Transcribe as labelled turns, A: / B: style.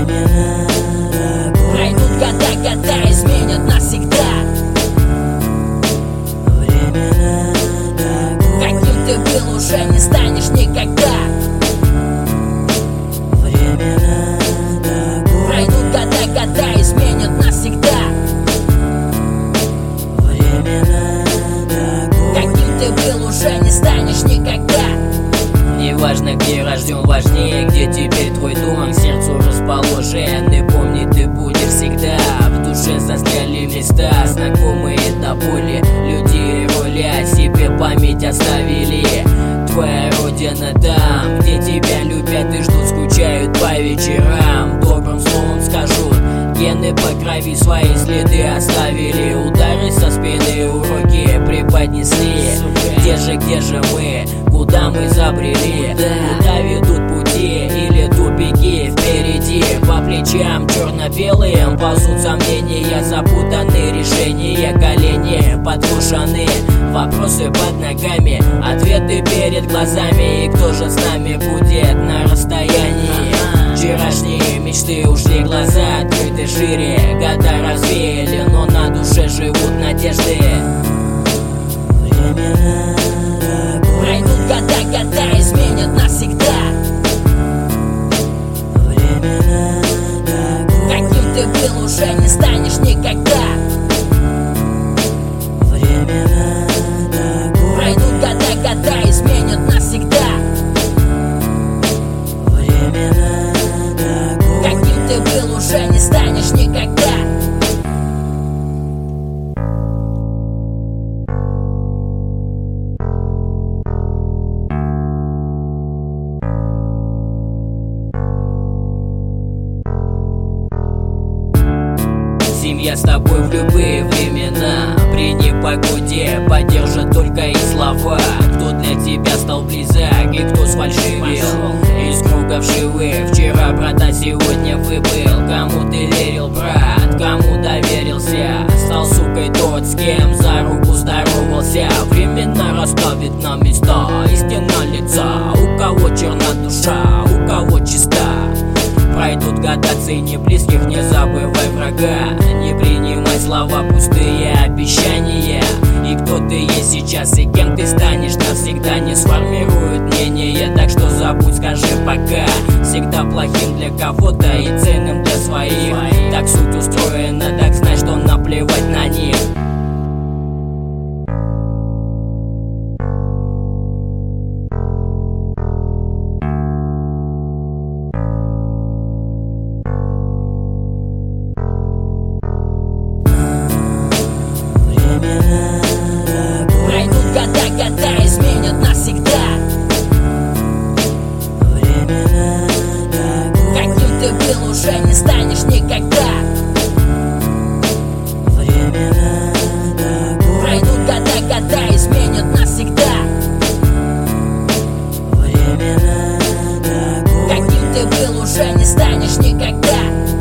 A: Пройдут года, года изменят навсегда. Каким ты был, уже не станешь никогда. Пройдут года, года изменят навсегда. Каким ты был, уже не станешь никогда.
B: Неважно, где рожден, важнее, где теперь твой дом. К сердцу расположен, и помни, ты будешь всегда. В душе застряли места, знакомые до боли. Люди и роли о себе память оставили. Твоя родина там, где тебя любят и ждут, скучают по вечерам. Добрым словом скажут, гены по крови свои следы оставили. Удары со спины, уроки преподнесли. Где же мы? Куда мы забрели? Куда ведут пути или тупики впереди? По плечам черно-белые ползут сомнения, запутанные решения, колени подкушены, вопросы под ногами, ответы перед глазами. И кто же с нами будет на расстоянии? Вчерашние мечты ушли, глаза открыты шире. Года развеяли, но на душе живут надежды.
A: Пройдут года, года изменят навсегда. Каким ты был, уже не станешь никогда. Пройдут года, года изменят навсегда. Каким ты был, уже не станешь никогда.
B: Семья с тобой в любые времена, при непогоде поддержит только и слова. Кто для тебя стал близок и кто сфальшивил из круга вшивых. Вчера брата, сегодня выбыл. Кому ты верил, брат, кому доверился? Стал сукой тот, с кем за руку здоровался. Временно расставит на места истина лица. У кого черна душа, у кого чиста. Пройдут года, цени близких, не забывай врага. Не принимай слова, пустые обещания. И кто ты есть сейчас и кем ты станешь навсегда не сформирует мнение. Так что забудь, скажи пока. Всегда плохим для кого-то и ценным для своих. Так суть устроена, так знай, что наплевать на них.
A: Года изменят навсегда. Каким ты был, уже не станешь никогда. Пройдут года, года изменят навсегда. Каким ты был, уже не станешь никогда.